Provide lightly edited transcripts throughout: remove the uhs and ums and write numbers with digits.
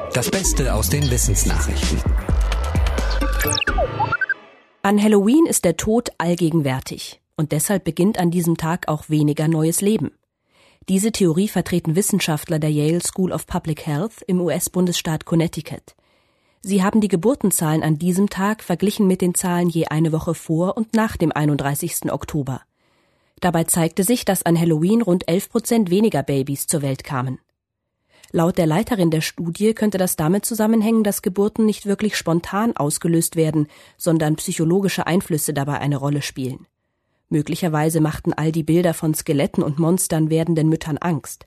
Das Beste aus den Wissensnachrichten. An Halloween ist der Tod allgegenwärtig und deshalb beginnt an diesem Tag auch weniger neues Leben. Diese Theorie vertreten Wissenschaftler der Yale School of Public Health im US-Bundesstaat Connecticut. Sie haben die Geburtenzahlen an diesem Tag verglichen mit den Zahlen je eine Woche vor und nach dem 31. Oktober. Dabei zeigte sich, dass an Halloween rund 11% weniger Babys zur Welt kamen. Laut der Leiterin der Studie könnte das damit zusammenhängen, dass Geburten nicht wirklich spontan ausgelöst werden, sondern psychologische Einflüsse dabei eine Rolle spielen. Möglicherweise machten all die Bilder von Skeletten und Monstern werdenden Müttern Angst.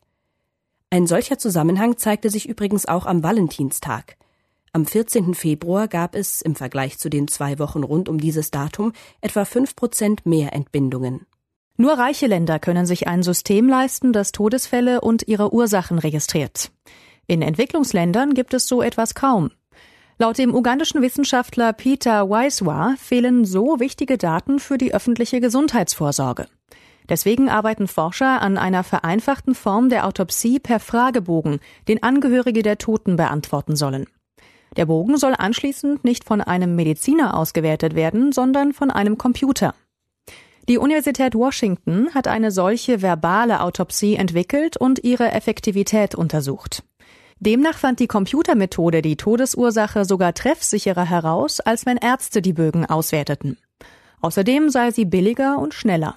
Ein solcher Zusammenhang zeigte sich übrigens auch am Valentinstag. Am 14. Februar gab es, im Vergleich zu den 2 Wochen rund um dieses Datum, etwa 5% mehr Entbindungen. Nur reiche Länder können sich ein System leisten, das Todesfälle und ihre Ursachen registriert. In Entwicklungsländern gibt es so etwas kaum. Laut dem ugandischen Wissenschaftler Peter Waiswa fehlen so wichtige Daten für die öffentliche Gesundheitsvorsorge. Deswegen arbeiten Forscher an einer vereinfachten Form der Autopsie per Fragebogen, den Angehörige der Toten beantworten sollen. Der Bogen soll anschließend nicht von einem Mediziner ausgewertet werden, sondern von einem Computer. Die Universität Washington hat eine solche verbale Autopsie entwickelt und ihre Effektivität untersucht. Demnach fand die Computermethode die Todesursache sogar treffsicherer heraus, als wenn Ärzte die Bögen auswerteten. Außerdem sei sie billiger und schneller.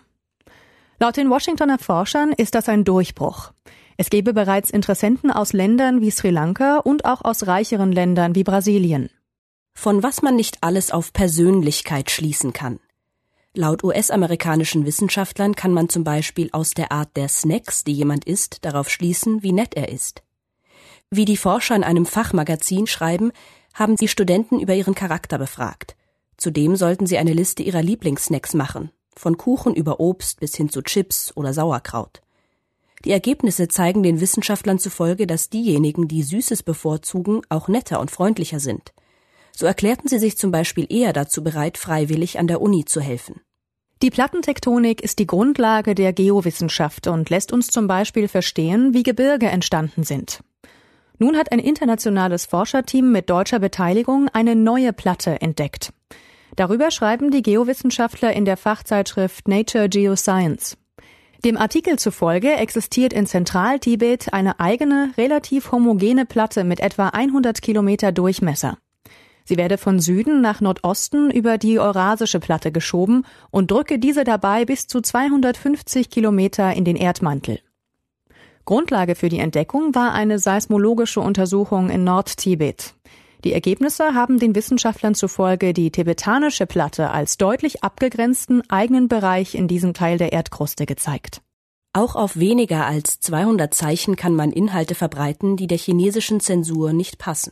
Laut den Washingtoner Forschern ist das ein Durchbruch. Es gebe bereits Interessenten aus Ländern wie Sri Lanka und auch aus reicheren Ländern wie Brasilien. Von was man nicht alles auf Persönlichkeit schließen kann. Laut US-amerikanischen Wissenschaftlern kann man zum Beispiel aus der Art der Snacks, die jemand isst, darauf schließen, wie nett er ist. Wie die Forscher in einem Fachmagazin schreiben, haben sie Studenten über ihren Charakter befragt. Zudem sollten sie eine Liste ihrer Lieblingssnacks machen, von Kuchen über Obst bis hin zu Chips oder Sauerkraut. Die Ergebnisse zeigen den Wissenschaftlern zufolge, dass diejenigen, die Süßes bevorzugen, auch netter und freundlicher sind. So erklärten sie sich zum Beispiel eher dazu bereit, freiwillig an der Uni zu helfen. Die Plattentektonik ist die Grundlage der Geowissenschaft und lässt uns zum Beispiel verstehen, wie Gebirge entstanden sind. Nun hat ein internationales Forscherteam mit deutscher Beteiligung eine neue Platte entdeckt. Darüber schreiben die Geowissenschaftler in der Fachzeitschrift Nature Geoscience. Dem Artikel zufolge existiert in Zentraltibet eine eigene, relativ homogene Platte mit etwa 100 Kilometer Durchmesser. Sie werde von Süden nach Nordosten über die Eurasische Platte geschoben und drücke diese dabei bis zu 250 Kilometer in den Erdmantel. Grundlage für die Entdeckung war eine seismologische Untersuchung in Nordtibet. Die Ergebnisse haben den Wissenschaftlern zufolge die tibetanische Platte als deutlich abgegrenzten eigenen Bereich in diesem Teil der Erdkruste gezeigt. Auch auf weniger als 200 Zeichen kann man Inhalte verbreiten, die der chinesischen Zensur nicht passen.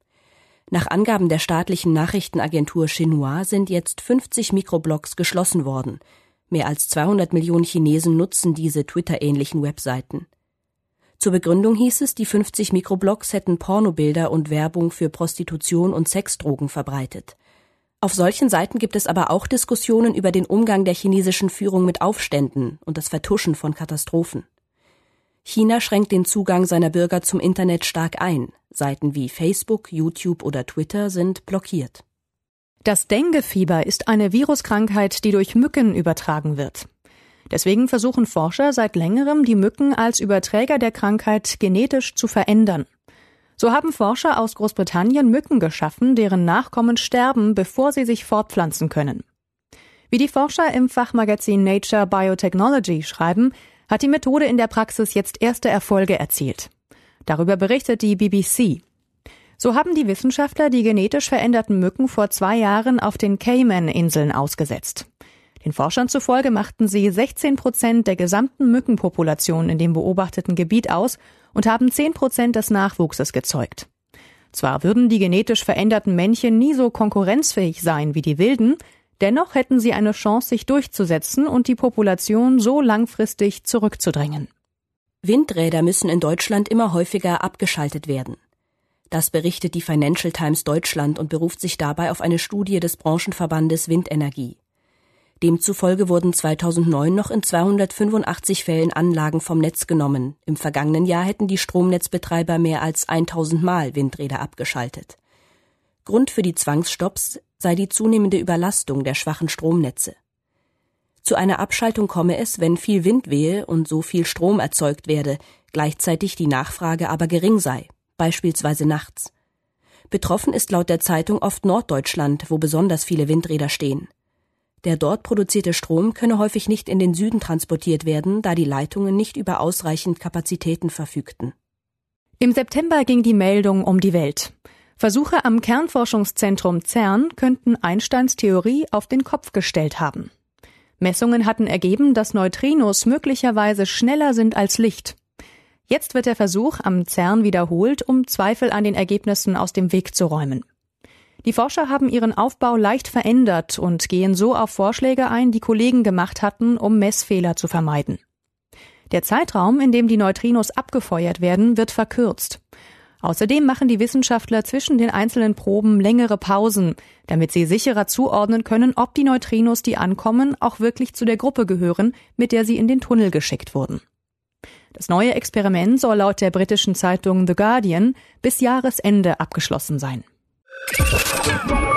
Nach Angaben der staatlichen Nachrichtenagentur Xinhua sind jetzt 50 Mikroblogs geschlossen worden. Mehr als 200 Millionen Chinesen nutzen diese Twitter-ähnlichen Webseiten. Zur Begründung hieß es, die 50 Mikroblogs hätten Pornobilder und Werbung für Prostitution und Sexdrogen verbreitet. Auf solchen Seiten gibt es aber auch Diskussionen über den Umgang der chinesischen Führung mit Aufständen und das Vertuschen von Katastrophen. China schränkt den Zugang seiner Bürger zum Internet stark ein. Seiten wie Facebook, YouTube oder Twitter sind blockiert. Das Dengue-Fieber ist eine Viruskrankheit, die durch Mücken übertragen wird. Deswegen versuchen Forscher seit längerem, die Mücken als Überträger der Krankheit genetisch zu verändern. So haben Forscher aus Großbritannien Mücken geschaffen, deren Nachkommen sterben, bevor sie sich fortpflanzen können. Wie die Forscher im Fachmagazin Nature Biotechnology schreiben, hat die Methode in der Praxis jetzt erste Erfolge erzielt. Darüber berichtet die BBC. So haben die Wissenschaftler die genetisch veränderten Mücken vor 2 Jahren auf den Cayman-Inseln ausgesetzt. Den Forschern zufolge machten sie 16% der gesamten Mückenpopulation in dem beobachteten Gebiet aus und haben 10% des Nachwuchses gezeugt. Zwar würden die genetisch veränderten Männchen nie so konkurrenzfähig sein wie die wilden, dennoch hätten sie eine Chance, sich durchzusetzen und die Population so langfristig zurückzudrängen. Windräder müssen in Deutschland immer häufiger abgeschaltet werden. Das berichtet die Financial Times Deutschland und beruft sich dabei auf eine Studie des Branchenverbandes Windenergie. Demzufolge wurden 2009 noch in 285 Fällen Anlagen vom Netz genommen. Im vergangenen Jahr hätten die Stromnetzbetreiber mehr als 1000 Mal Windräder abgeschaltet. Grund für die Zwangsstopps sei die zunehmende Überlastung der schwachen Stromnetze. Zu einer Abschaltung komme es, wenn viel Wind wehe und so viel Strom erzeugt werde, gleichzeitig die Nachfrage aber gering sei, beispielsweise nachts. Betroffen ist laut der Zeitung oft Norddeutschland, wo besonders viele Windräder stehen. Der dort produzierte Strom könne häufig nicht in den Süden transportiert werden, da die Leitungen nicht über ausreichend Kapazitäten verfügten. Im September ging die Meldung um die Welt. Versuche am Kernforschungszentrum CERN könnten Einsteins Theorie auf den Kopf gestellt haben. Messungen hatten ergeben, dass Neutrinos möglicherweise schneller sind als Licht. Jetzt wird der Versuch am CERN wiederholt, um Zweifel an den Ergebnissen aus dem Weg zu räumen. Die Forscher haben ihren Aufbau leicht verändert und gehen so auf Vorschläge ein, die Kollegen gemacht hatten, um Messfehler zu vermeiden. Der Zeitraum, in dem die Neutrinos abgefeuert werden, wird verkürzt. Außerdem machen die Wissenschaftler zwischen den einzelnen Proben längere Pausen, damit sie sicherer zuordnen können, ob die Neutrinos, die ankommen, auch wirklich zu der Gruppe gehören, mit der sie in den Tunnel geschickt wurden. Das neue Experiment soll laut der britischen Zeitung The Guardian bis Jahresende abgeschlossen sein.